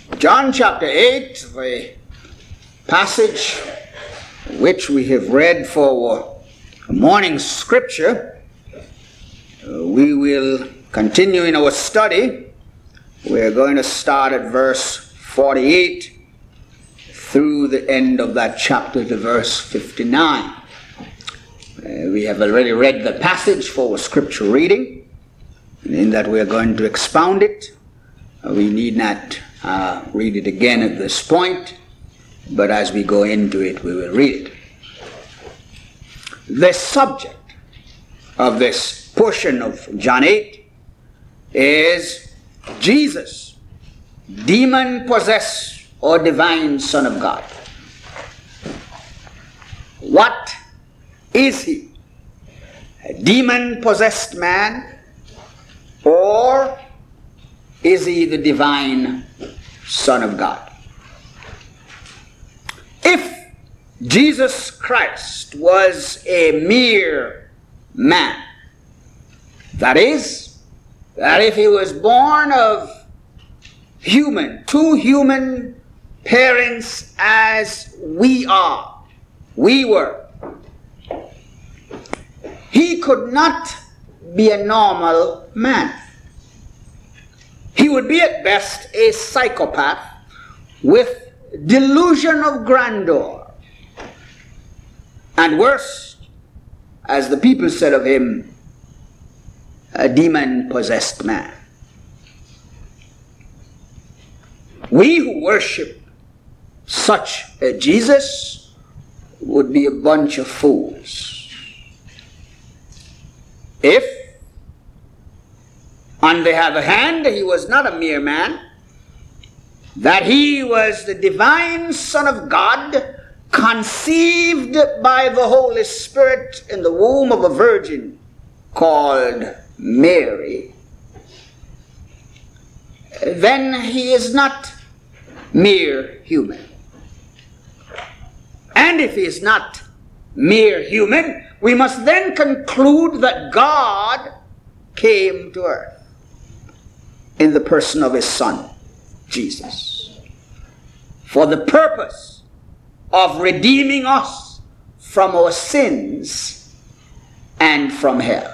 John chapter 8, the passage which we have read for morning scripture. We will continue in our study. We're going to start at verse 48 through the end of that chapter to verse 59. We have already read the passage for our scripture reading, and in that we are going to expound it. We need not read it again at this point, but as we go into it, we will read it. The subject of this portion of John 8 is Jesus, demon-possessed or divine Son of God. What is he? A demon-possessed man, or is he the divine Son of God? If Jesus Christ was a mere man, that is, that if he was born of two human parents as we were, he could not be a normal man. He would be at best a psychopath with delusion of grandeur. And worse, as the people said of him, a demon-possessed man. We who worship such a Jesus would be a bunch of fools. If, on the other hand, he was not a mere man, that he was the divine Son of God, conceived by the Holy Spirit in the womb of a virgin called Mary, then he is not mere human. And if he is not mere human, we must then conclude that God came to earth in the person of his Son, Jesus, for the purpose of redeeming us from our sins and from hell.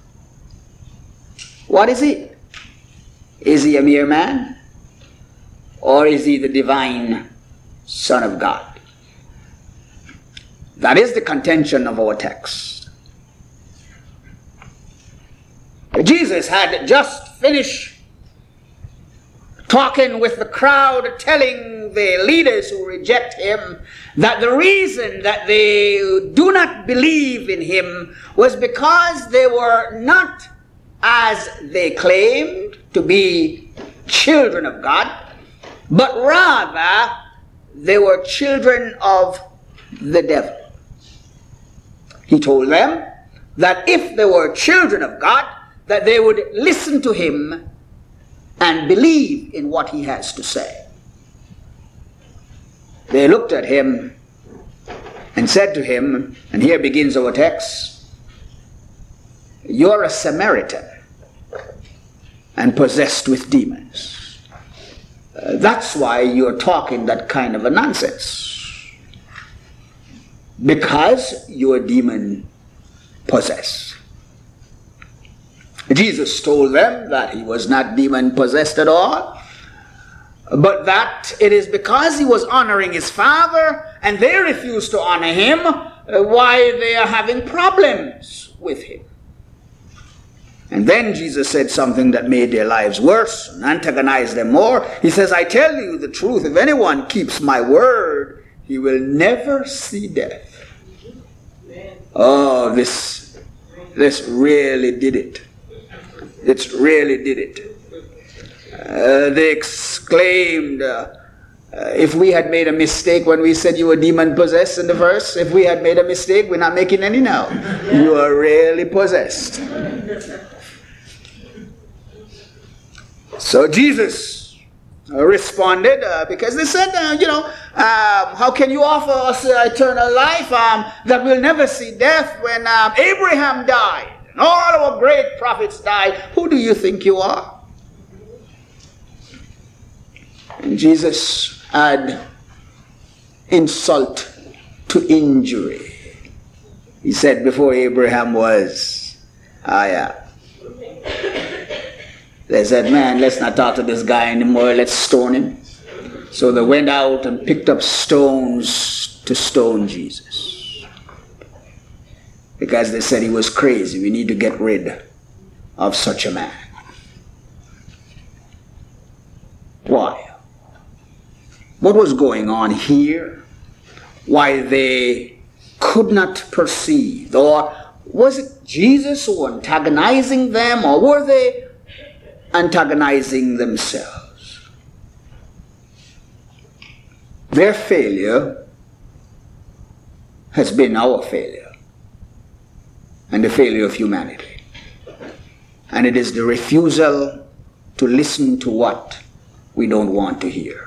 What is he? Is he a mere man? Or is he the divine Son of God? That is the contention of our text. Jesus had just finished talking with the crowd, telling the leaders who reject him that the reason that they do not believe in him was because they were not, as they claimed, to be children of God, but rather they were children of the devil. He told them that if they were children of God, that they would listen to him and believe in what he has to say. They looked at him and said to him, and here begins our text, "You're a Samaritan and possessed with demons. That's why you're talking that kind of a nonsense. Because you're demon possessed." Jesus told them that he was not demon possessed at all, but that it is because he was honoring his Father and they refused to honor him why they are having problems with him. And then Jesus said something that made their lives worse and antagonized them more. He says, "I tell you the truth, if anyone keeps my word, he will never see death." Oh, this really did it. It really did it. They exclaimed, if we had made a mistake when we said you were demon-possessed in the verse, if we had made a mistake, we're not making any now. You are really possessed. So Jesus responded because they said, how can you offer us eternal life that will never see death when Abraham died and all our great prophets died? Who do you think you are? Jesus had insult to injury. He said, before Abraham was, I am. They said, man, let's not talk to this guy anymore. Let's stone him. So they went out and picked up stones to stone Jesus. Because they said he was crazy. We need to get rid of such a man. Why? What was going on here? Why they could not perceive? Or was it Jesus who was antagonizing them, or were they antagonizing themselves? Their failure has been our failure and the failure of humanity. And it is the refusal to listen to what we don't want to hear.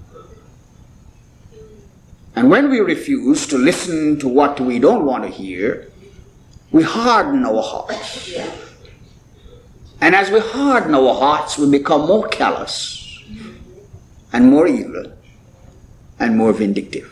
And when we refuse to listen to what we don't want to hear, we harden our hearts. And as we harden our hearts, we become more callous and more evil and more vindictive.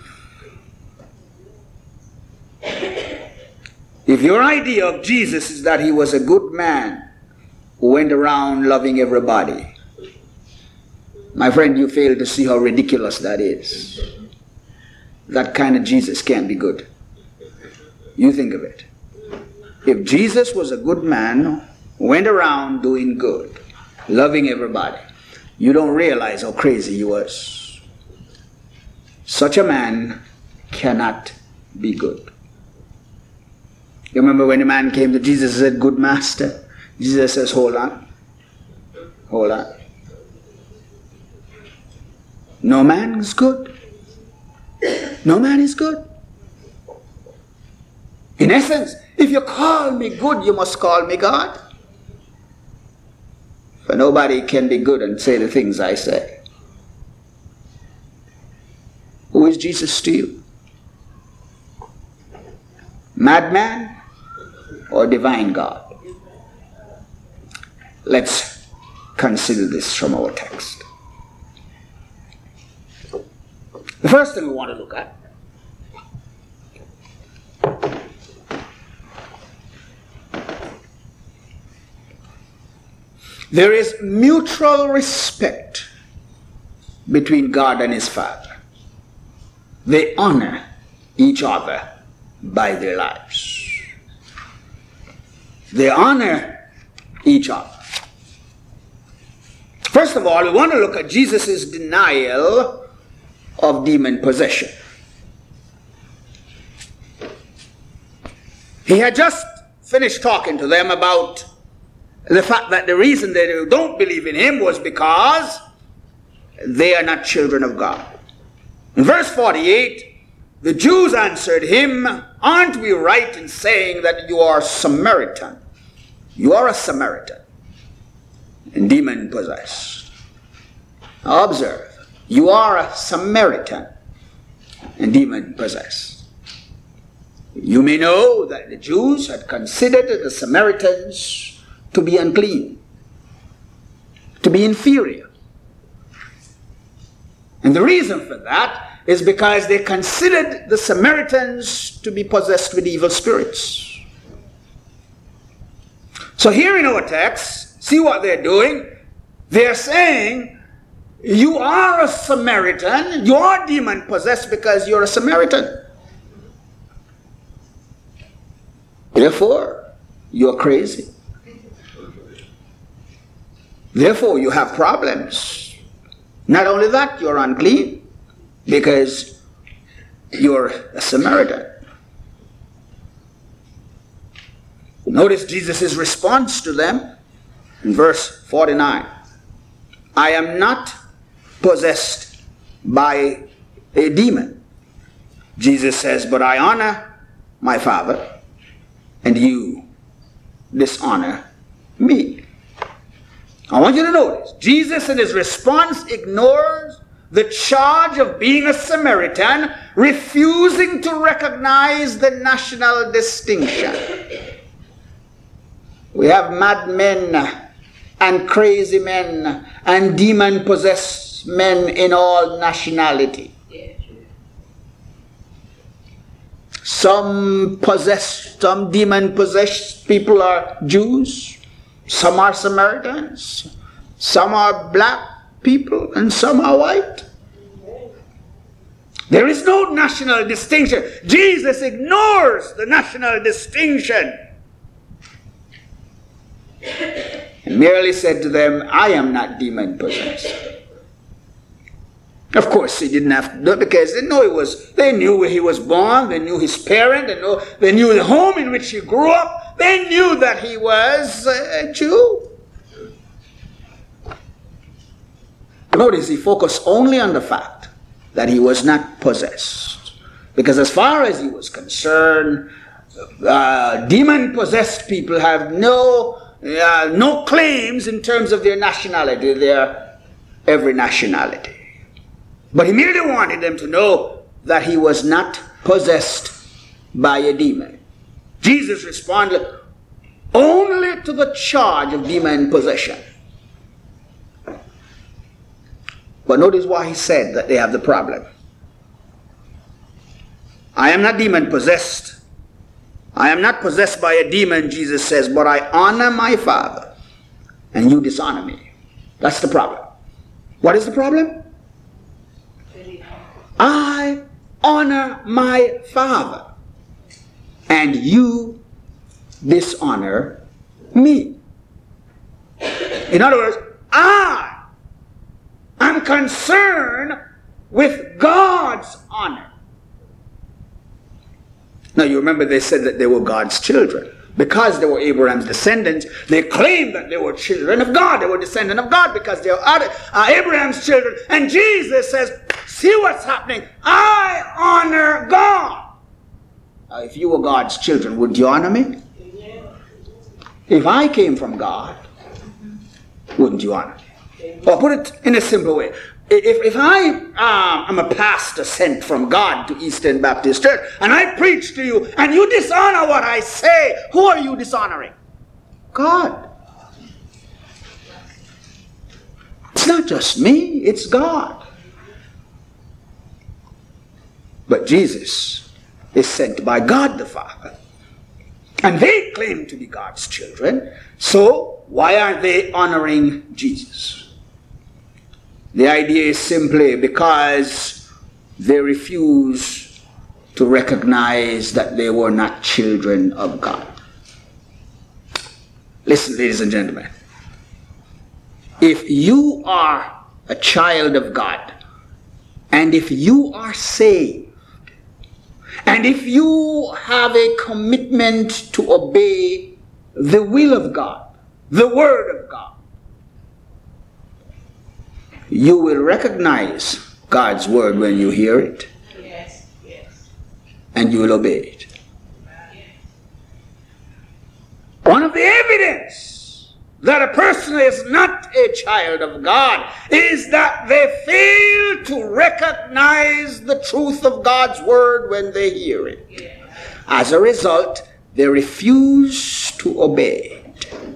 If your idea of Jesus is that he was a good man who went around loving everybody, my friend, you fail to see how ridiculous that is. That kind of Jesus can't be good. You think of it. If Jesus was a good man who went around doing good, loving everybody, you don't realize how crazy he was. Such a man cannot be good. You remember when the man came to Jesus and said, good master? Jesus says, hold on. Hold on. No man is good. No man is good. In essence, if you call me good, you must call me God. For nobody can be good and say the things I say. Who is Jesus to you? Madman or divine God? Let's consider this from our text. The first thing we want to look at there is mutual respect between God and his Father. They honor each other by their lives. They honor each other. First of all, we want to look at Jesus' denial of demon possession. He had just finished talking to them about the fact that the reason they don't believe in him was because they are not children of God. In verse 48, the Jews answered him, aren't we right in saying that you are Samaritan? You are a Samaritan and demon possessed. Now observe. You are a Samaritan and demon possessed. You may know that the Jews had considered the Samaritans to be unclean, to be inferior. And the reason for that is because they considered the Samaritans to be possessed with evil spirits. So here in our text, see what they're doing? They're saying, you are a Samaritan, you are demon possessed because you're a Samaritan. Therefore, you're crazy. Therefore, you have problems. Not only that, you're unclean because you're a Samaritan. Notice Jesus' response to them in verse 49. I am not possessed by a demon. Jesus says, but I honor my Father, and you dishonor me. I want you to notice, Jesus in his response ignores the charge of being a Samaritan, refusing to recognize the national distinction. We have madmen and crazy men and demon-possessed men in all nationality. Some demon-possessed people are Jews, some are Samaritans, some are black people, and some are white. There is no national distinction. Jesus ignores the national distinction. He merely said to them, I am not demon-possessed. Of course, he didn't have to do it because they knew where he was born, they knew his parent, they knew the home in which he grew up, they knew that he was a Jew. Notice he focused only on the fact that he was not possessed. Because as far as he was concerned, demon-possessed people have no claims in terms of their nationality. They are every nationality. But he merely wanted them to know that he was not possessed by a demon. Jesus responded only to the charge of demon possession. But notice why he said that they have the problem. I am not demon possessed. I am not possessed by a demon, Jesus says, but I honor my Father, and you dishonor me. That's the problem. What is the problem? I honor my Father, and you dishonor me. In other words, I am concerned with God's honor. Now you remember they said that they were God's children. Because they were Abraham's descendants, they claimed that they were children of God. They were descendants of God because they are Abraham's children. And Jesus says, see what's happening. I honor God. Now, if you were God's children, would you honor me? If I came from God, wouldn't you honor me? Or put it in a simple way. If I am a pastor sent from God to Eastern Baptist Church, and I preach to you, and you dishonor what I say, who are you dishonoring? God. It's not just me, it's God. But Jesus is sent by God the Father. And they claim to be God's children, so why aren't they honoring Jesus? The idea is simply because they refuse to recognize that they were not children of God. Listen, ladies and gentlemen. If you are a child of God, and if you are saved, and if you have a commitment to obey the will of God, the word of God, you will recognize God's word when you hear it. Yes, yes. And you will obey it. One of the evidence that a person is not a child of God is that they fail to recognize the truth of God's word when they hear it. As a result, they refuse to obey it.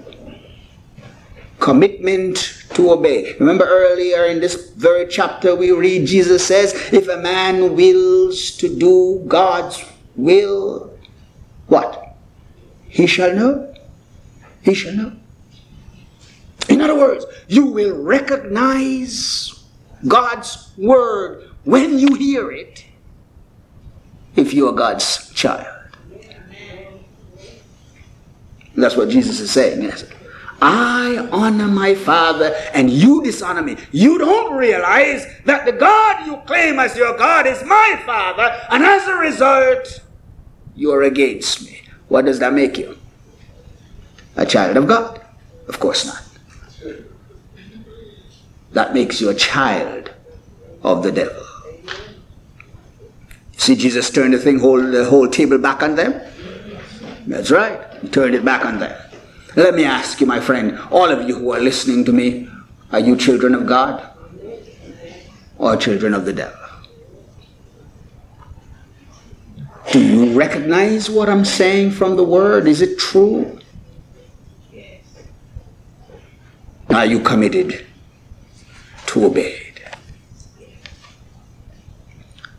Commitment to obey. Remember earlier in this very chapter we read, Jesus says, if a man wills to do God's will, what? He shall know. He shall know. In other words, you will recognize God's word when you hear it if you are God's child. That's what Jesus is saying, yes. I honor my Father and you dishonor me. You don't realize that the God you claim as your God is my Father, and as a result, you are against me. What does that make you? A child of God? Of course not. That makes you a child of the devil. See, Jesus turned the whole table back on them? That's right. He turned it back on them. Let me ask you, my friend, all of you who are listening to me, are you children of God or children of the devil? Do you recognize what I'm saying from the word? Is it true? Are you committed to obey it?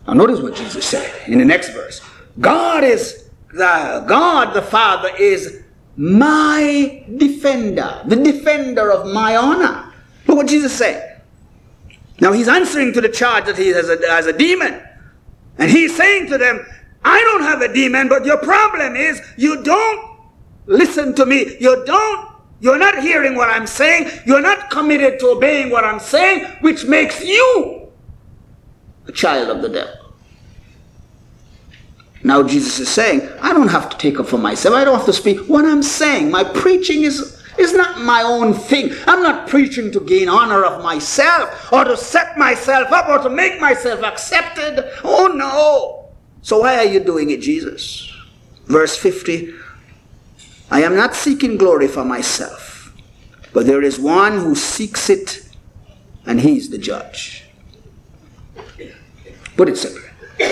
Now notice what Jesus said in the next verse. God the Father is my defender, the defender of my honor. Look what Jesus said. Now he's answering to the charge that he has a demon. And he's saying to them, I don't have a demon, but your problem is you don't listen to me. You're not hearing what I'm saying. You're not committed to obeying what I'm saying, which makes you a child of the devil. Now Jesus is saying, I don't have to take up for myself. I don't have to speak. What I'm saying, my preaching is not my own thing. I'm not preaching to gain honor of myself or to set myself up or to make myself accepted. Oh no. So why are you doing it, Jesus? Verse 50, I am not seeking glory for myself, but there is one who seeks it, and he's the judge. Put it simply.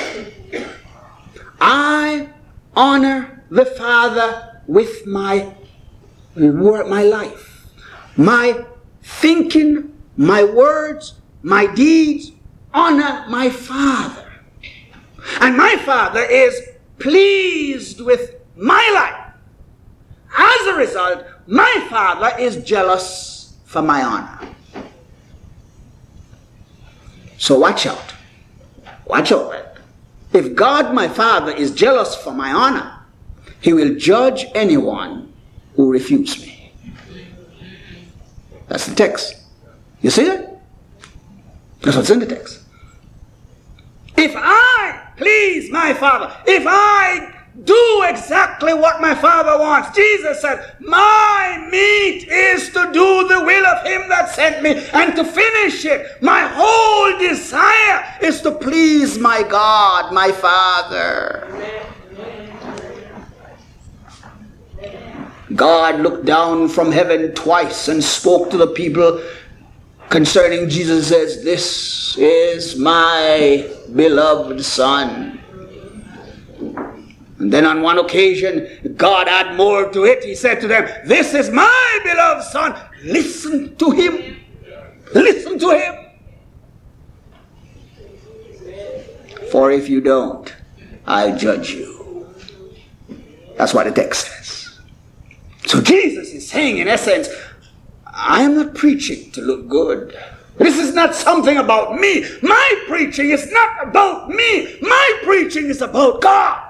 I honor the Father with my life, my thinking, my words, my deeds honor my Father. And my Father is pleased with my life. As a result, my Father is jealous for my honor. So watch out. Watch out, right? If God, my Father, is jealous for my honor, he will judge anyone who refutes me. That's the text. You see it? That's what's in the text. If I please my Father, if I do exactly what my Father wants, Jesus said, my meat is to do the will of him that sent me and to finish it. My whole desire is to please my God, my Father. God looked down from heaven twice and spoke to the people concerning Jesus, says, this is my beloved Son. And then on one occasion, God had more to it. He said to them, this is my beloved Son. Listen to him. Listen to him. For if you don't, I'll judge you. That's what the text says. So Jesus is saying, in essence, I am not preaching to look good. This is not something about me. My preaching is not about me. My preaching is about God.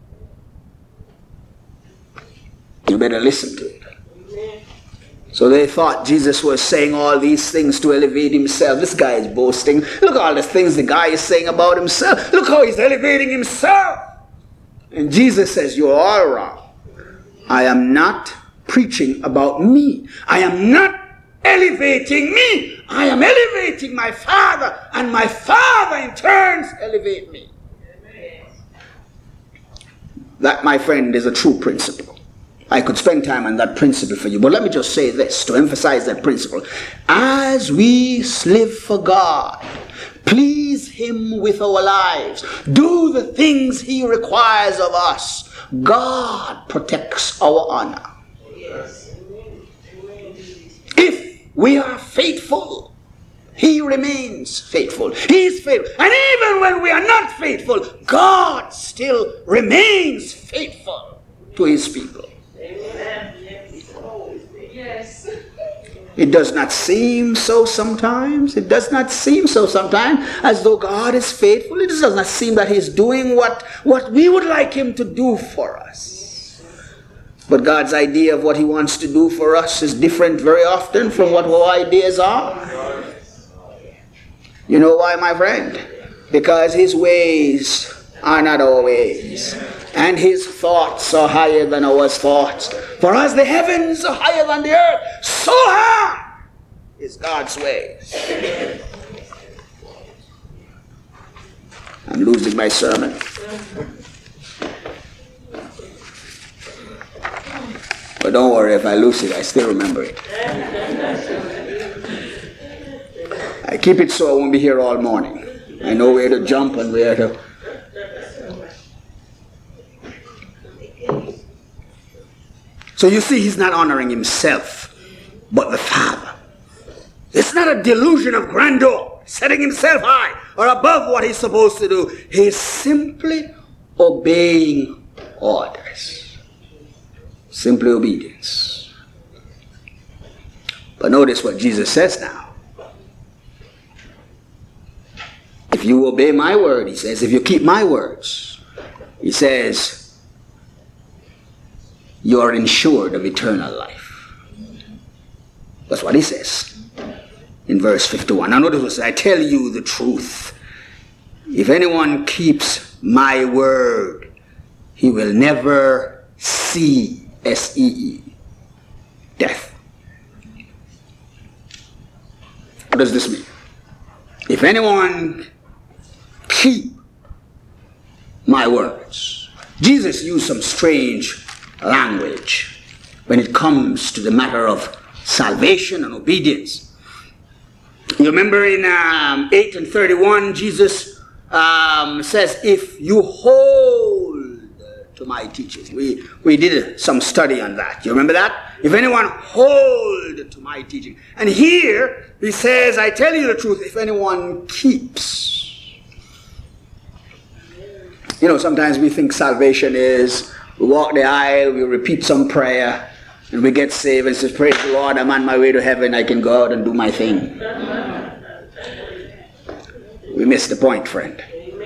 You better listen to it. So they thought Jesus was saying all these things to elevate himself. This guy is boasting. Look at all the things the guy is saying about himself. Look how he's elevating himself. And Jesus says, you're all wrong. I am not preaching about me. I am not elevating me. I am elevating my Father, and my Father in turn elevate me. That, my friend, is a true principle. I could spend time on that principle for you, but let me just say this to emphasize that principle. As we live for God, please him with our lives, do the things he requires of us, God protects our honor. If we are faithful, he remains faithful. He is faithful. And even when we are not faithful, God still remains faithful to his people. Yes. It does not seem so sometimes. It does not seem so sometimes as though God is faithful. It does not seem that he's doing what we would like him to do for us. But God's idea of what he wants to do for us is different very often from what our ideas are. You know why, my friend? Because his ways are not our ways, and his thoughts are higher than our thoughts. For as the heavens are higher than the earth, so high is God's ways. I'm losing my sermon. But don't worry, if I lose it, I still remember it. I keep it so I won't be here all morning. I know where to jump and where to... So you see, he's not honoring himself, but the Father. It's not a delusion of grandeur, setting himself high. or above what he's supposed to do. He's simply obeying orders. Simply obedience. But notice what Jesus says now. If you obey my word, he says, if you keep my words, he says, you are insured of eternal life. That's what he says in verse 51. Now notice what I tell you the truth. If anyone keeps my word, he will never see, S-E-E, death. What does this mean? If anyone keep my words. Jesus used some strange language when it comes to the matter of salvation and obedience. You remember in 8:31, Jesus says, if you hold to my teachings. We did some study on that. You remember that? If anyone hold to my teaching. And here he says, I tell you the truth, if anyone keeps. You know, sometimes we think salvation is, we walk the aisle, we repeat some prayer, and we get saved and say, praise the Lord, I'm on my way to heaven, I can go out and do my thing. We miss the point, friend.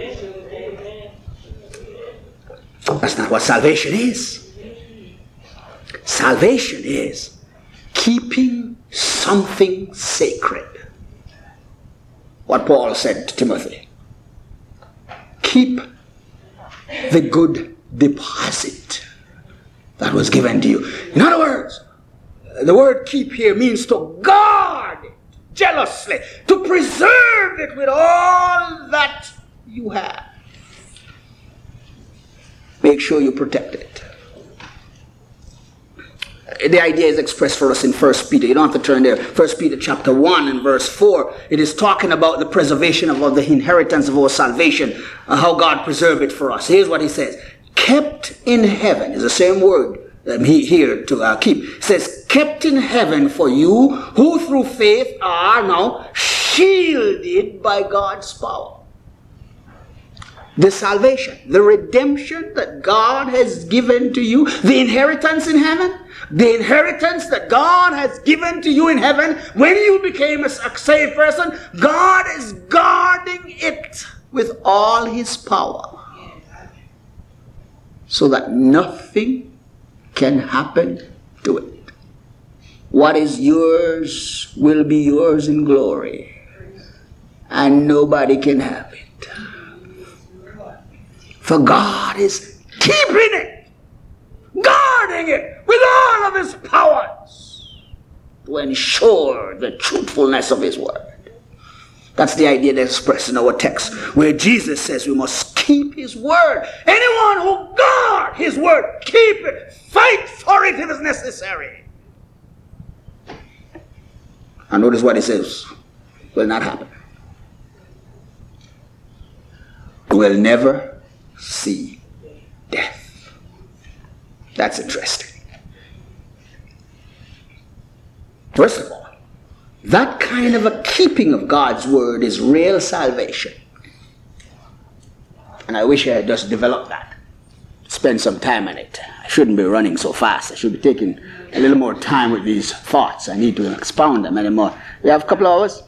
That's not what salvation is. Salvation is keeping something sacred. What Paul said to Timothy. Keep the good deposit that was given to you. In other words, the word keep here means to guard it jealously, to preserve it with all that you have. Make sure you protect it. The idea is expressed for us in 1 Peter. You don't have to turn there. 1 Peter chapter 1 and verse 4. It is talking about the preservation of the inheritance of our salvation, how God preserved it for us. Here's what he says. Kept in heaven is the same word here to keep. It says, kept in heaven for you who through faith are now shielded by God's power. The salvation, the redemption that God has given to you, the inheritance in heaven, the inheritance that God has given to you in heaven, when you became a saved person, God is guarding it with all his power. So that nothing can happen to it. What is yours will be yours in glory. And nobody can have it. For God is keeping it, guarding it with all of his powers to ensure the truthfulness of his word. That's the idea that's expressed in our text, where Jesus says we must keep his word. Anyone who guard his word, keep it, fight for it if it's necessary. And notice what he says will not happen. Will never see death. That's interesting. First of all, that kind of a keeping of God's word is real salvation. And I wish I had just developed that. Spend some time on it. I shouldn't be running so fast. I should be taking a little more time with these thoughts. I need to expound them anymore. We have a couple of hours?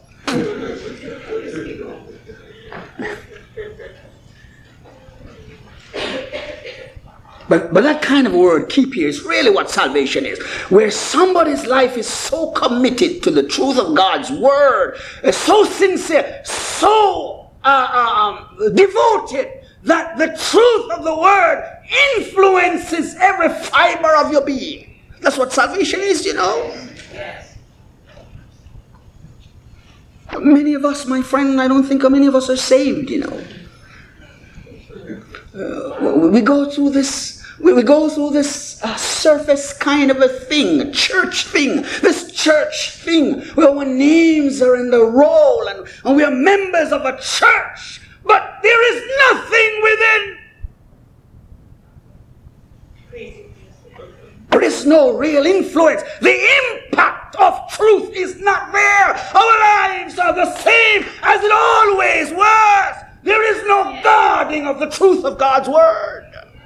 But that kind of word, keep here, is really what salvation is. Where somebody's life is so committed to the truth of God's word, so sincere, so devoted, that the truth of the word influences every fiber of your being. That's what salvation is, you know. Yes. Many of us, my friend, I don't think many of us are saved, you know. We go through this surface kind of a thing, a church thing, this church thing where our names are in the roll and we are members of a church, but there is nothing within. There is no real influence. The impact heart of truth is not there. Our lives are the same as it always was. There is no guarding of the truth of God's word.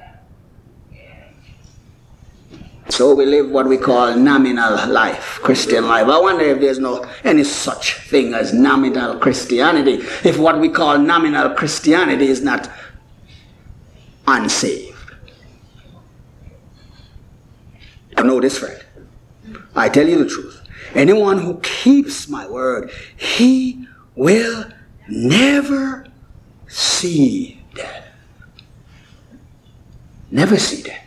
So we live what we call nominal life, Christian life. I wonder if there's any such thing as nominal Christianity, if what we call nominal Christianity is not unsaved. I know this, friend. I tell you the truth. Anyone who keeps my word, he will never see death. Never see death.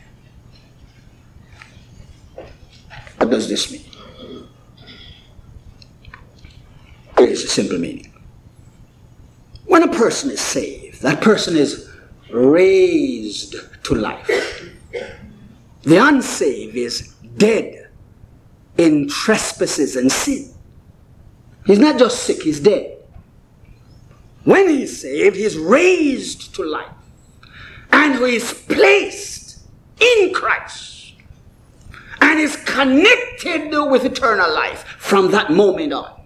What does this mean? Here is a simple meaning. When a person is saved, that person is raised to life. The unsaved is dead in trespasses and sin. He's not just sick, he's dead. When he's saved, he's raised to life. And he is placed in Christ. And is connected with eternal life from that moment on.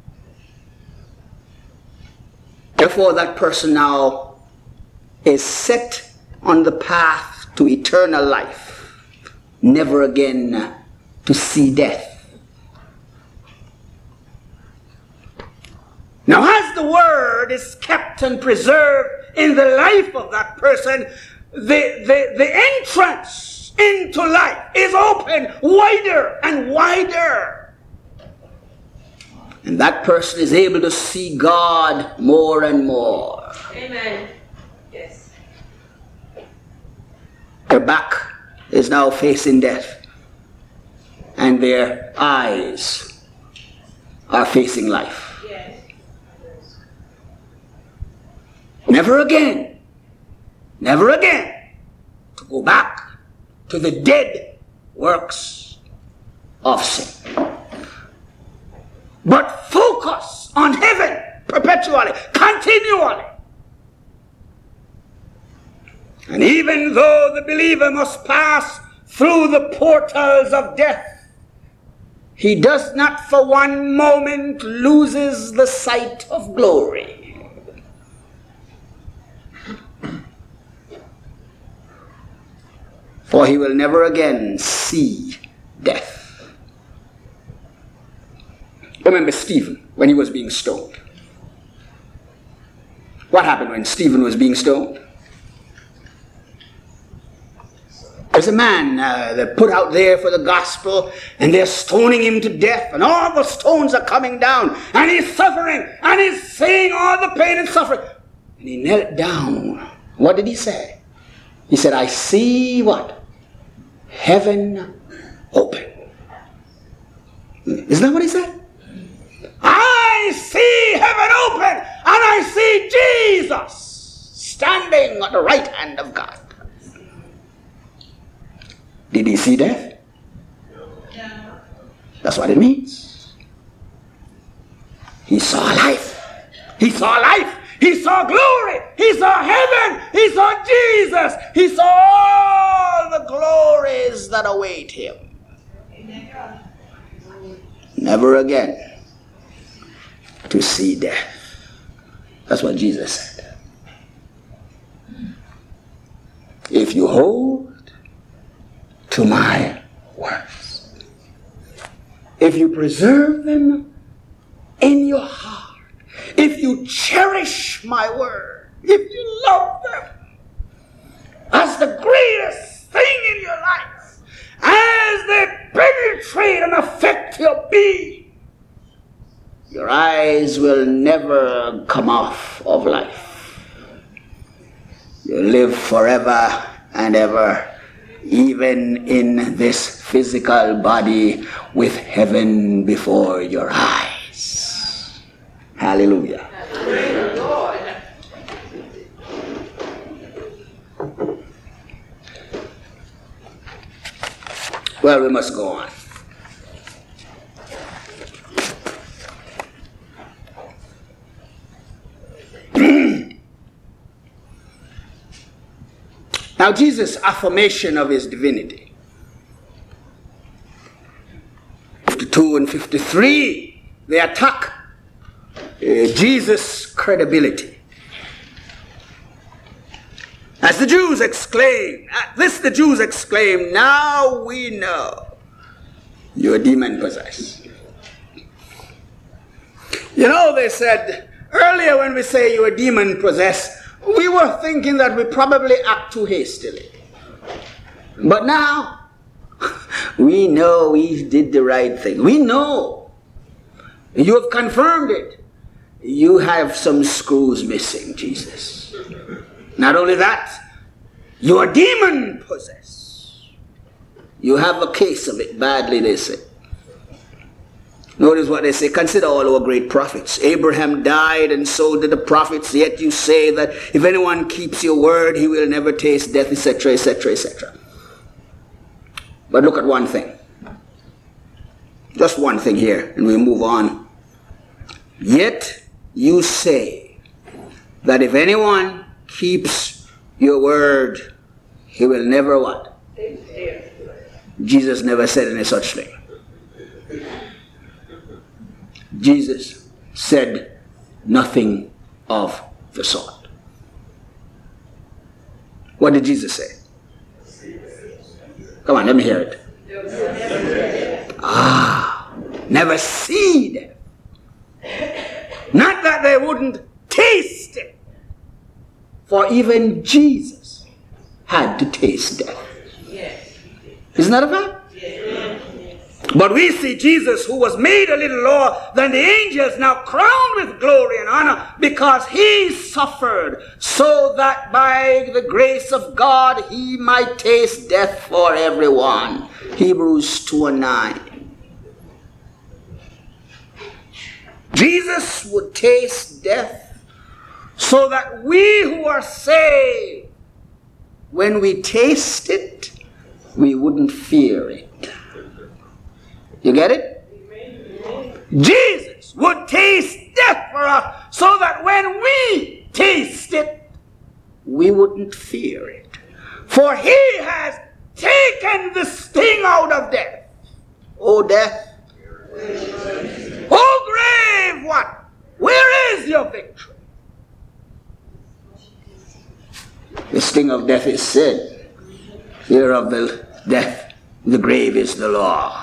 Therefore, that person now is set on the path to eternal life, never again to see death. Now, as the word is kept and preserved in the life of that person, the entrance into life is open wider and wider. And that person is able to see God more and more. Amen. Yes. Their back is now facing death. And their eyes are facing life. Yes. Never again to go back to the dead works of sin. But focus on heaven perpetually, continually. And even though the believer must pass through the portals of death, he does not for one moment loses the sight of glory. For he will never again see death. Remember Stephen when he was being stoned. What happened when Stephen was being stoned? There's a man that put out there for the gospel, and they're stoning him to death, and all the stones are coming down, and he's suffering, and he's seeing all the pain and suffering. And he knelt down. What did he say? He said, I see what? Heaven open. Isn't that what he said? I see heaven open, and I see Jesus standing at the right hand of God. Did he see death? No. That's what it means. He saw life. He saw life. He saw glory. He saw heaven. He saw Jesus. He saw all the glories that await him. Never again to see death. That's what Jesus said. If you hold to my words, if you preserve them in your heart, if you cherish my word, if you love them as the greatest thing in your life, as they penetrate and affect your being, your eyes will never come off of life. You'll live forever and ever, even in this physical body with heaven before your eyes. Hallelujah. Praise the Lord. Well, we must go on. Now, Jesus' affirmation of his divinity, 52 and 53, they attack Jesus' credibility. As the Jews exclaim, at this the Jews exclaim, now we know you're demon possessed. You know, they said, earlier when we say you are demon possessed, we were thinking that we probably act too hastily. But now, we know we did the right thing. We know. You have confirmed it. You have some screws missing, Jesus. Not only that, you are demon possessed. You have a case of it badly, they say. Notice what they say. Consider all our great prophets. Abraham died and so did the prophets, yet you say that if anyone keeps your word, he will never taste death, etc., etc., etc. But look at one thing. Just one thing here, and we move on. Yet you say that if anyone keeps your word, he will never what? Jesus never said any such thing. Jesus said nothing of the sort. What did Jesus say? Come on, let me hear it. Never see them. Not that they wouldn't taste it. For even Jesus had to taste death. Isn't that a fact? But we see Jesus, who was made a little lower than the angels, now crowned with glory and honor because he suffered so that by the grace of God he might taste death for everyone. Hebrews 2:9. Jesus would taste death so that we who are saved, when we taste it, we wouldn't fear it. You get it? Jesus would taste death for us so that when we taste it, we wouldn't fear it. For he has taken the sting out of death. O death. O grave, what? Where is your victory? The sting of death is sin. Fear of the death, the grave is the law.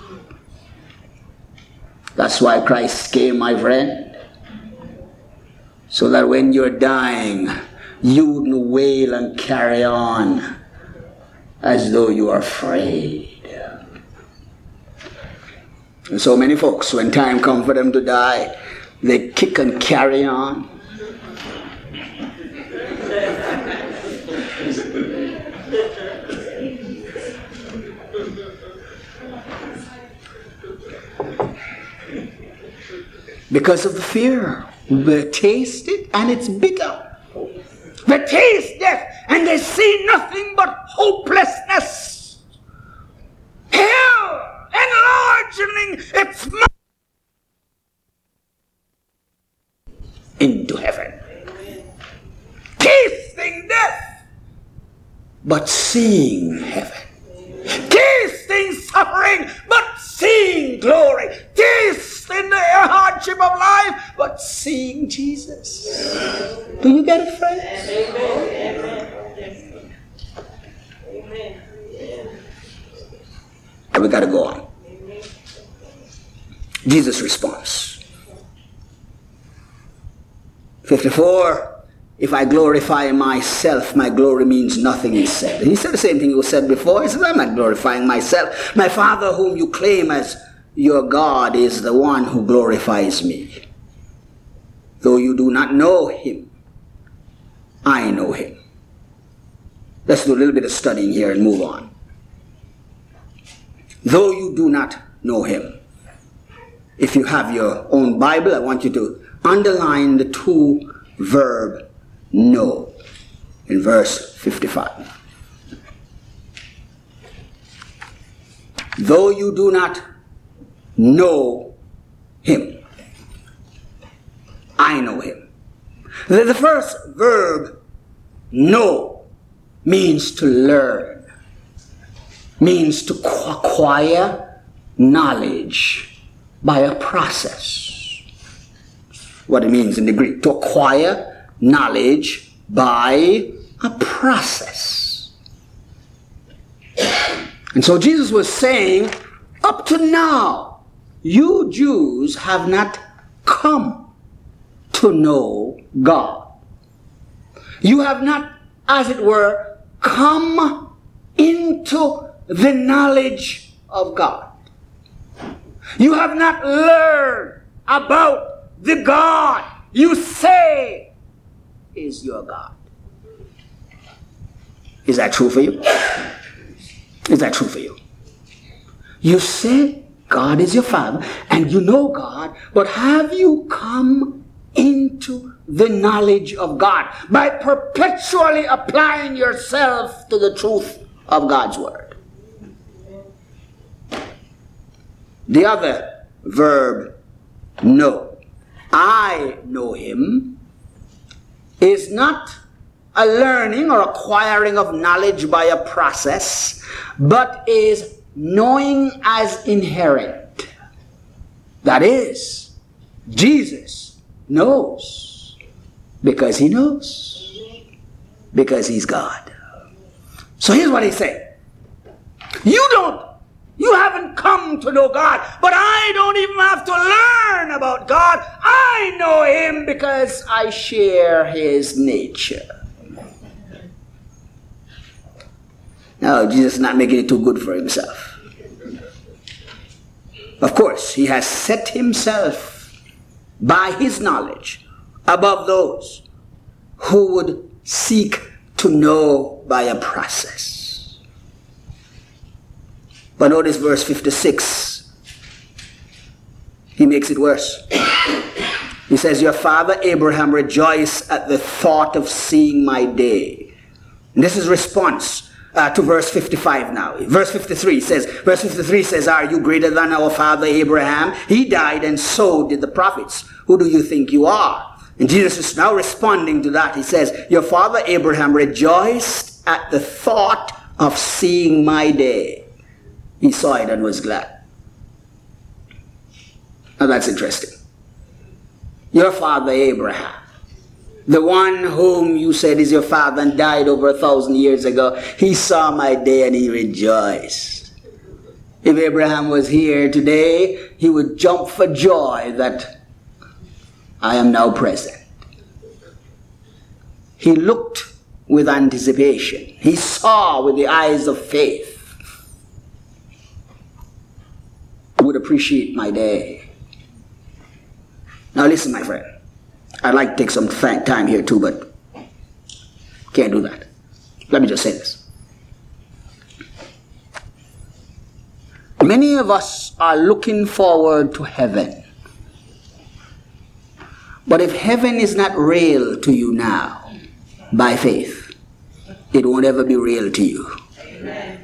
That's why Christ came, my friend. So that when you're dying, you wouldn't wail and carry on as though you are afraid. And so many folks, when time comes for them to die, they kick and carry on. Because of the fear. They taste it and it's bitter. They taste death and they see nothing but hopelessness. Hell enlarging its mouth into heaven. Tasting death, but seeing heaven. Tasting suffering, but seeing glory. Tasting the hardship of life, but seeing Jesus. Do you get it, friends? Amen. And we got to go on. Jesus' response. 54. If I glorify myself, my glory means nothing, he said. And he said the same thing he said before. He said, I'm not glorifying myself. My Father whom you claim as your God is the one who glorifies me. Though you do not know him, I know him. Let's do a little bit of studying here and move on. Though you do not know him. If you have your own Bible, I want you to underline the two verb know in verse 55. Though you do not know him, I know him. The first verb, know, means to learn, means to acquire knowledge by a process. What it means in the Greek, to acquire knowledge by a process. And so Jesus was saying, up to now, you Jews have not come to know God. You have not, as it were, come into the knowledge of God. You have not learned about the God you say is your God. Is that true for you? Is that true for you? You say God is your Father and you know God, but have you come into the knowledge of God by perpetually applying yourself to the truth of God's Word? The other verb, know, I know him, is not a learning or acquiring of knowledge by a process, but is knowing as inherent. That is, Jesus knows because he knows, because he's God. So here's what he's saying. You haven't come to know God, but I don't even have to learn about God. I know him because I share his nature. No, Jesus is not making it too good for himself. Of course, he has set himself by his knowledge above those who would seek to know by a process. But notice verse 56. He makes it worse. He says, your father Abraham rejoiced at the thought of seeing my day. And this is response to verse 55 now. Verse 53 says, are you greater than our father Abraham? He died and so did the prophets. Who do you think you are? And Jesus is now responding to that. He says, your father Abraham rejoiced at the thought of seeing my day. He saw it and was glad. Now that's interesting. Your father Abraham, the one whom you said is your father and died over 1,000 years ago, he saw my day and he rejoiced. If Abraham was here today, he would jump for joy that I am now present. He looked with anticipation. He saw with the eyes of faith. Would appreciate my day. Now listen, my friend. I'd like to take some time here too, but can't do that. Let me just say this. Many of us are looking forward to heaven. But if heaven is not real to you now, by faith, it won't ever be real to you. Amen.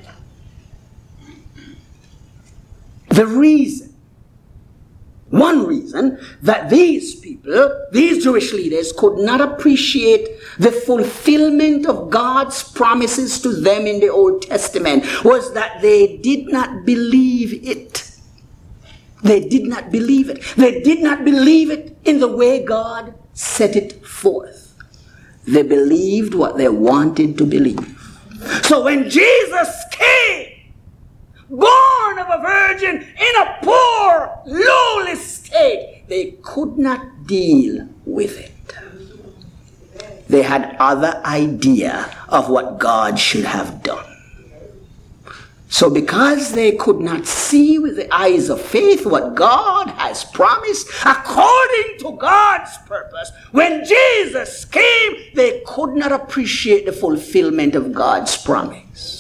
One reason that these people, these Jewish leaders, could not appreciate the fulfillment of God's promises to them in the Old Testament was that they did not believe it. They did not believe it. They did not believe it in the way God set it forth. They believed what they wanted to believe. So when Jesus came, born of a virgin in a poor, lowly state, they could not deal with it. They had other idea of what God should have done. So because they could not see with the eyes of faith what God has promised according to God's purpose, when Jesus came, they could not appreciate the fulfillment of God's promise.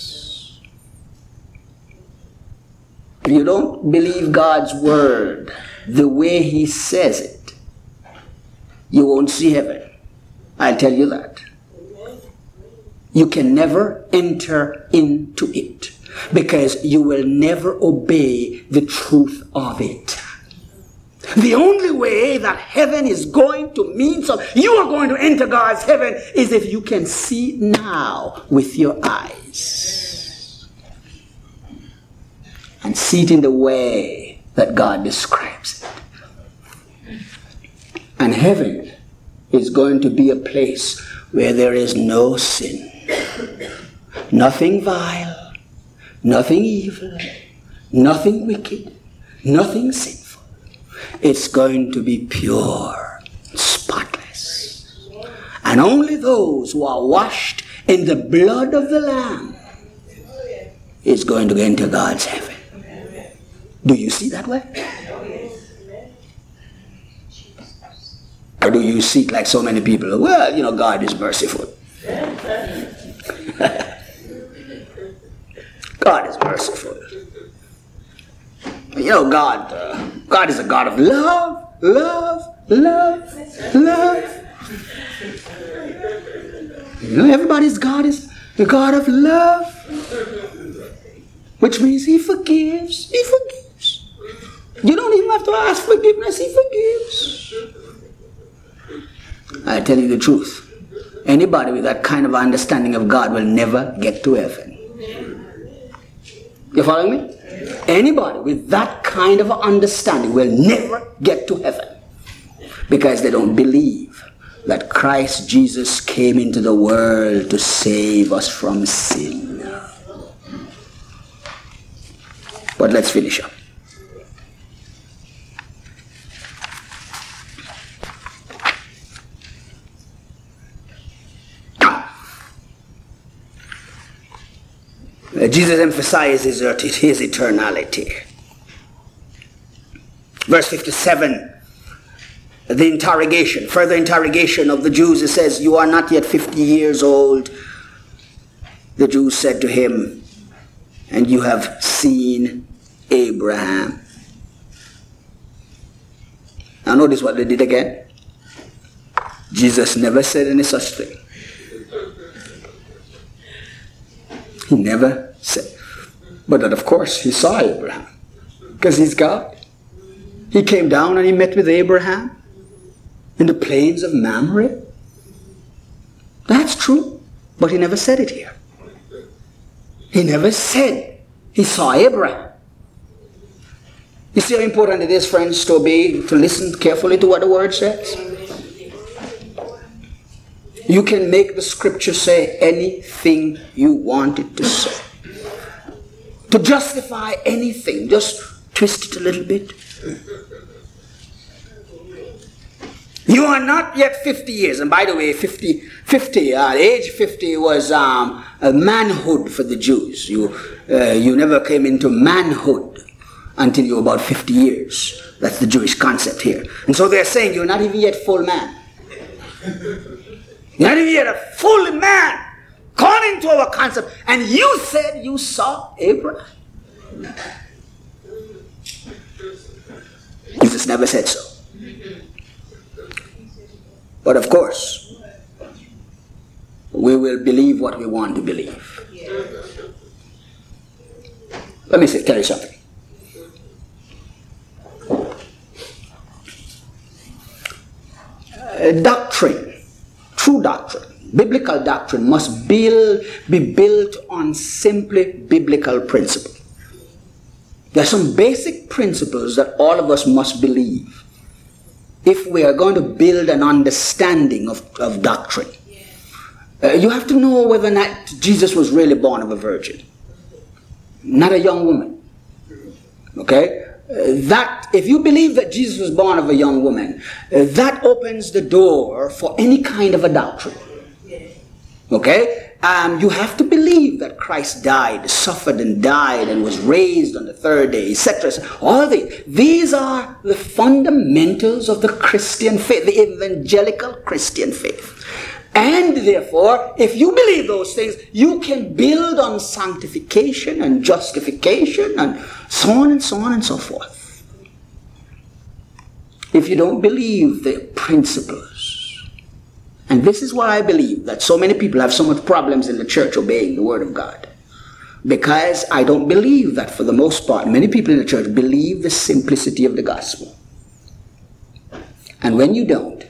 If you don't believe God's word the way he says it, you won't see heaven. I'll tell you that. You can never enter into it because you will never obey the truth of it. The only way that heaven is going to mean something, you are going to enter God's heaven, is if you can see now with your eyes. And see it in the way that God describes it. And heaven is going to be a place where there is no sin, nothing vile, nothing evil, nothing wicked, nothing sinful. It's going to be pure, spotless. And only those who are washed in the blood of the Lamb is going to enter God's heaven. Do you see that way? Or do you see it like so many people? Well, God is merciful. God is merciful. God is a God of love, love, love, love. Everybody's God is the God of love, which means He forgives. He forgives. You don't even have to ask forgiveness. He forgives. I tell you the truth. Anybody with that kind of understanding of God will never get to heaven. You following me? Anybody with that kind of understanding will never get to heaven because they don't believe that Christ Jesus came into the world to save us from sin. But let's finish up. Jesus emphasizes his eternality. Verse 57, the interrogation, further interrogation of the Jews. It says, "You are not yet 50 years old." The Jews said to him, "And you have seen Abraham." Now notice what they did again. Jesus never said any such thing. He never said. But that, of course, he saw Abraham because he's God. He came down and he met with Abraham in the plains of Mamre. That's true, but he never said it here. He never said he saw Abraham. You see how important it is, friends, to obey, to listen carefully to what the word says? You can make the scripture say anything you want it to say. To justify anything, just twist it a little bit. You are not yet 50 years. And by the way, age 50 was a manhood for the Jews. You never came into manhood until you were about 50 years. That's the Jewish concept here. And so they're saying you're not even yet full man. You're not even yet a full man, according to our concept. And you said you saw Abraham. Jesus never said so. But of course, we will believe what we want to believe. Let me tell you something. Doctrine, true doctrine, biblical doctrine must be built on simply biblical principle. There are some basic principles that all of us must believe if we are going to build an understanding of doctrine. You have to know whether or not Jesus was really born of a virgin, not a young woman. Okay? That if you believe that Jesus was born of a young woman, that opens the door for any kind of a doctrine. Okay? You have to believe that Christ died, suffered and died and was raised on the third day, etc. All these are the fundamentals of the Christian faith, the evangelical Christian faith. And therefore, if you believe those things, you can build on sanctification and justification and so on and so on and so forth. If you don't believe the principles, and this is why I believe that so many people have so much problems in the church obeying the Word of God. Because I don't believe that for the most part, many people in the church believe the simplicity of the gospel. And when you don't,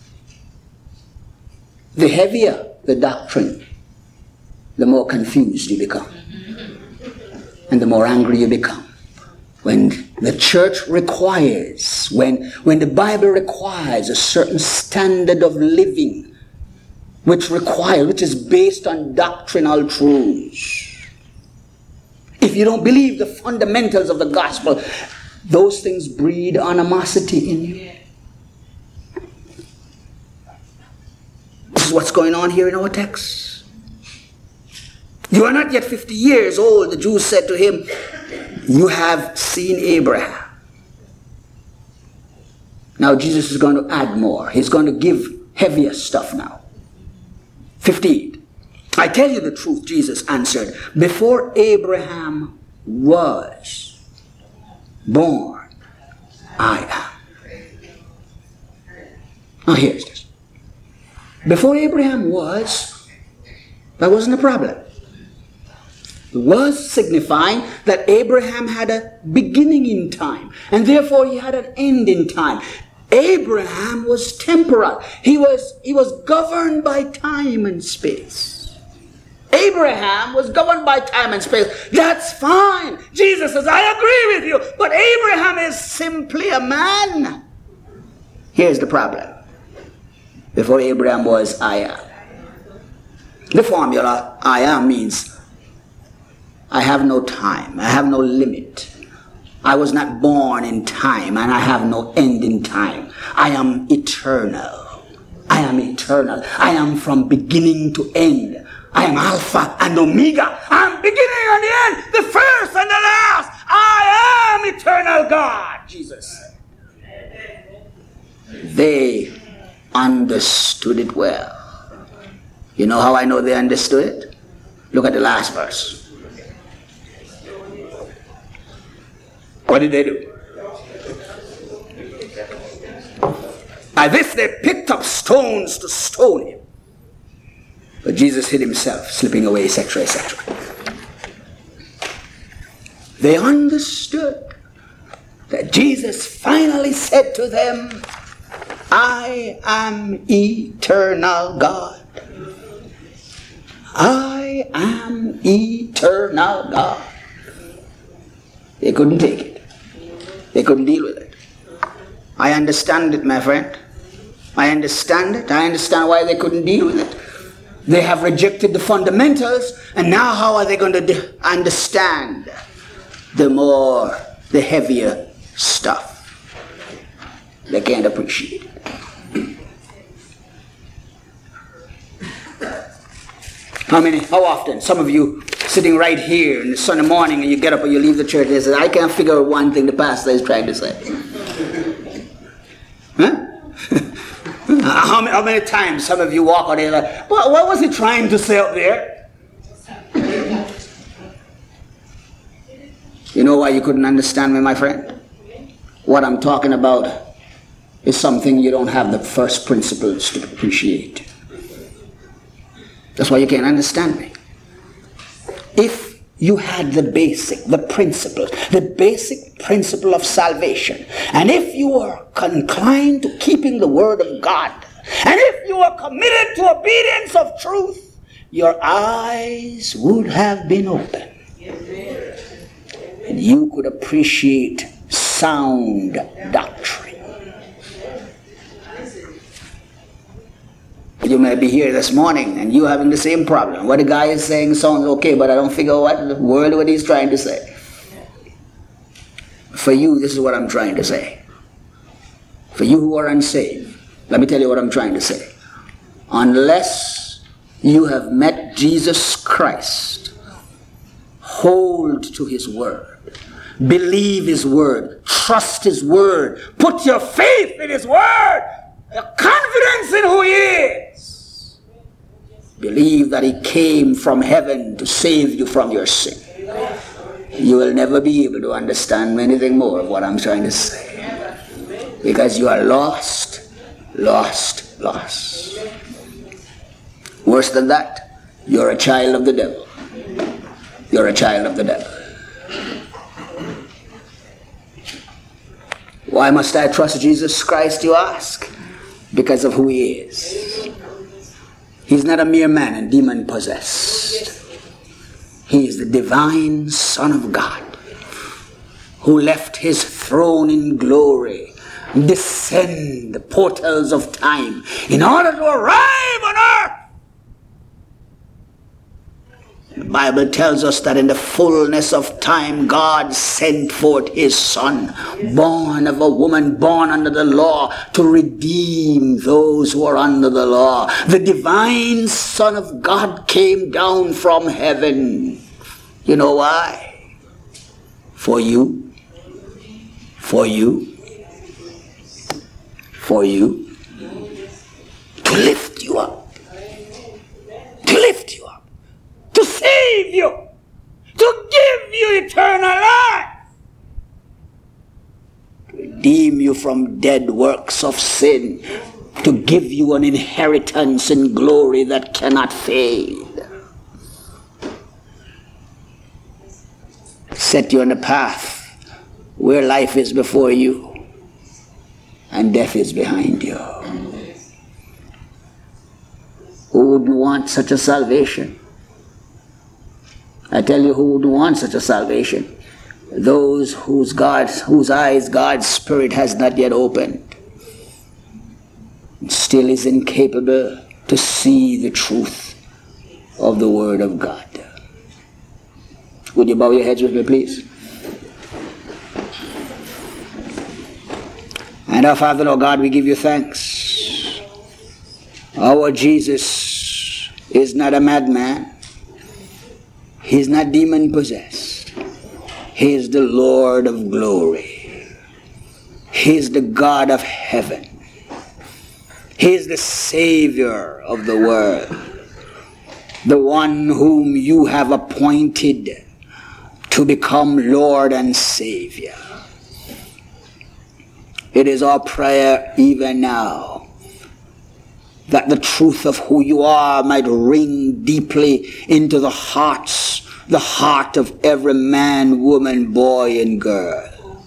the heavier the doctrine, the more confused you become. And the more angry you become. when the church requires, when the Bible requires a certain standard of living, which is based on doctrinal truths. If you don't believe the fundamentals of the gospel, those things breed animosity in you. This is what's going on here in our text. You are not yet 50 years old, the Jews said to him. You have seen Abraham. Now Jesus is going to add more. He's going to give heavier stuff now. 15. I tell you the truth, Jesus answered. Before Abraham was born, I am. Now here's this. Before Abraham was, that wasn't a problem. It was signifying that Abraham had a beginning in time, and therefore he had an end in time. Abraham was temporal. He was governed by time and space. Abraham was governed by time and space. That's fine. Jesus says, I agree with you, but Abraham is simply a man. Here's the problem. Before Abraham was, I am. The formula, I am, means I have no time. I have no limit. I was not born in time, and I have no end in time. I am eternal. I am eternal. I am from beginning to end. I am Alpha and Omega. I am beginning and the end, the first and the last. I am eternal God, Jesus said. They understood it well. You know how I know they understood it? Look at the last verse. What did they do? By this they picked up stones to stone him. But Jesus hid himself, slipping away, etc., etc. They understood that Jesus finally said to them, I am eternal God. I am eternal God. They couldn't take it. They couldn't deal with it. I understand it, my friend. I understand it. I understand why they couldn't deal with it. They have rejected the fundamentals, and now how are they going to understand the heavier stuff? They can't appreciate it. How often? Some of you sitting right here in the Sunday morning, and you get up and you leave the church and say, I can't figure out one thing the pastor is trying to say. Huh? How many times some of you walk out there like, what was he trying to say up there? You know why you couldn't understand me, my friend? What I'm talking about is something you don't have the first principles to appreciate. That's why you can't understand me. If you had the basic principle of salvation, and if you were inclined to keeping the word of God, and if you were committed to obedience of truth, your eyes would have been open. And you could appreciate sound doctrine. You may be here this morning and you having the same problem. What the guy is saying sounds okay, but I don't figure what in the world what he's trying to say. For you, this is what I'm trying to say. For you who are unsaved, let me tell you what I'm trying to say. Unless you have met Jesus Christ, hold to his word. Believe his word. Trust his word. Put your faith in his word. Your confidence in who he is. Believe that he came from heaven to save you from your sin. You will never be able to understand anything more of what I'm trying to say. Because you are lost, lost, lost. Worse than that, you're a child of the devil. You're a child of the devil. Why must I trust Jesus Christ, you ask? Because of who he is. He's not a mere man and demon possessed. He is the divine Son of God who left his throne in glory, descend the portals of time in order to arrive on earth. The Bible tells us that in the fullness of time, God sent forth his Son, born of a woman, born under the law, to redeem those who are under the law. The divine Son of God came down from heaven. You know why? For you. For you. For you. To lift you up. To lift you up. To save you, to give you eternal life, to redeem you from dead works of sin, to give you an inheritance in glory that cannot fade. Set you on the path where life is before you and death is behind you. Who wouldn't want such a salvation? I tell you, who would want such a salvation? Those whose eyes God's Spirit has not yet opened, and still is incapable to see the truth of the Word of God. Would you bow your heads with me, please? And our Father, Lord God, we give you thanks. Our Jesus is not a madman. He is not demon-possessed. He is the Lord of glory. He is the God of heaven. He is the Savior of the world. The one whom you have appointed to become Lord and Savior. It is our prayer even now that the truth of who you are might ring deeply into the heart of every man, woman, boy, and girl.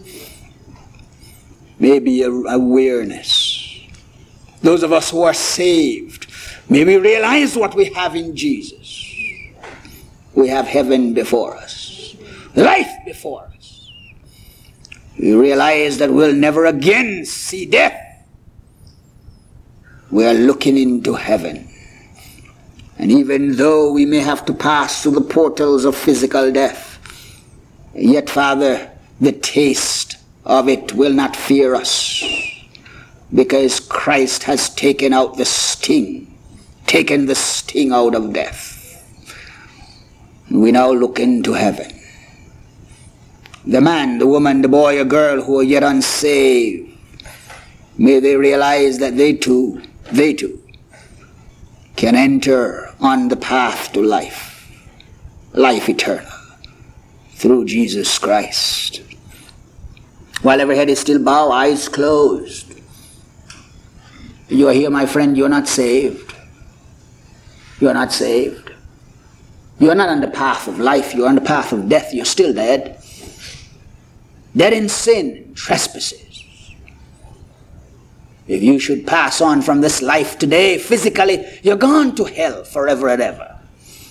Maybe awareness. Those of us who are saved, may we realize what we have in Jesus. We have heaven before us, life before us. We realize that we'll never again see death. We are looking into heaven. And even though we may have to pass through the portals of physical death, yet, Father, the taste of it will not fear us, because Christ has taken out the sting, taken the sting out of death. We now look into heaven. The man, the woman, the boy or girl who are yet unsaved, may they realize that they too can enter on the path to life eternal, through Jesus Christ. While every head is still bowed, eyes closed. You are here, my friend, you are not saved. You are not saved. You are not on the path of life, you are on the path of death. You are still dead. Dead in sin and trespasses. If you should pass on from this life today, physically, you're gone to hell forever and ever.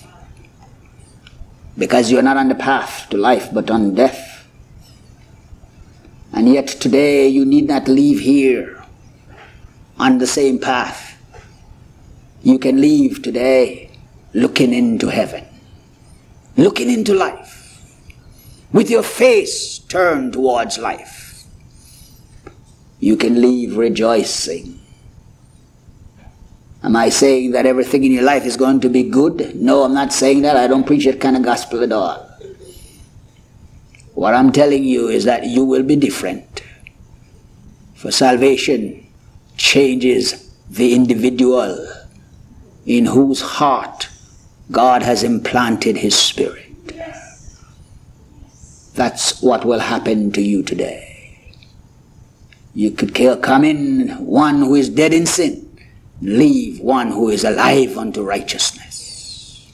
Because you're not on the path to life, but on death. And yet today, you need not leave here on the same path. You can leave today looking into heaven, looking into life, with your face turned towards life. You can leave rejoicing. Am I saying that everything in your life is going to be good? No, I'm not saying that. I don't preach that kind of gospel at all. What I'm telling you is that you will be different. For salvation changes the individual in whose heart God has implanted his Spirit. That's what will happen to you today. You could come in one who is dead in sin, leave one who is alive unto righteousness.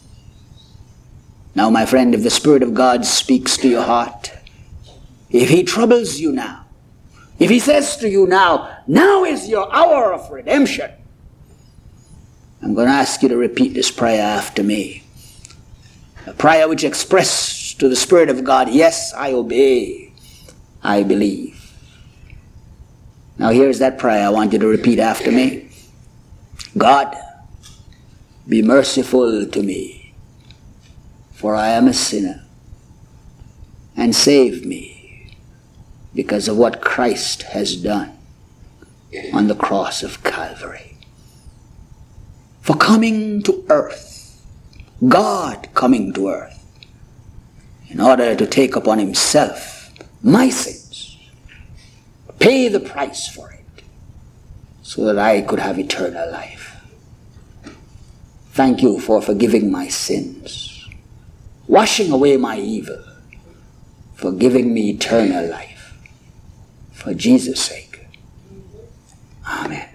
Now, my friend, if the Spirit of God speaks to your heart, if he troubles you now, if he says to you now is your hour of redemption, I'm going to ask you to repeat this prayer after me. A prayer which expresses to the Spirit of God, yes, I obey. I believe. Now here's that prayer I want you to repeat after me. God, be merciful to me, for I am a sinner, and save me because of what Christ has done on the cross of Calvary. For coming to earth, God coming to earth, in order to take upon himself my sins, pay the price for it, so that I could have eternal life. Thank you for forgiving my sins, washing away my evil, for giving me eternal life. For Jesus' sake. Amen.